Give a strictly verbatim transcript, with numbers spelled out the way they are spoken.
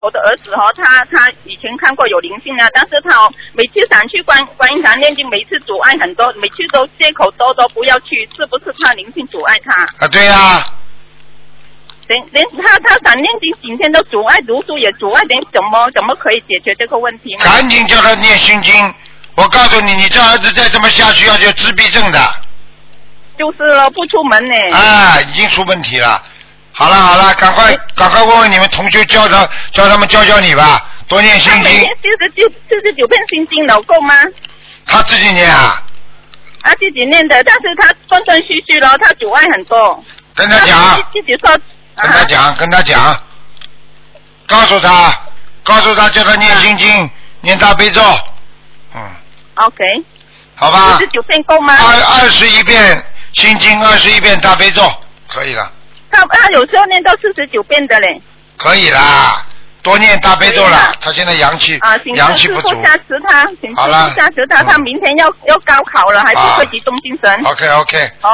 我的儿子哦，他他以前看过有灵性啊，但是他哦每次想去观观音堂念经，每次阻碍很多，每次都借口多多不要去，是不是他灵性阻碍他？ 啊，对呀、啊。 等等，他他想念经，今天都阻碍读书，也阻碍，等怎么怎么可以解决这个问题呢？ 赶紧叫他念心经。我告诉你，你这儿子再这么下去，要有自闭症的。 就是了，不出门呢。 啊，已经出问题了。好了好了，赶快赶快问问你们同学，教他教他们教教你吧，多念心经。 他每天四十九四十九遍心经能够吗？ 他自己念啊。 他自己念的，但是他断断续续了，他阻碍很多。 跟他讲。 自己说。 跟他讲，啊、跟他讲，告诉他，告诉他，叫他念心经，啊、念大悲咒，嗯。 OK。 好吧。 四十九遍够吗？ 二二十一遍心经，二十一遍大悲咒，可以了。 他他有时候念到四十九遍的嘞。 可以啦，多念大悲咒了。他现在阳气啊， 阳气不足。 请加持他，请好了， 加持他，他明天要要高考了，还是会集中精神。 OK OK。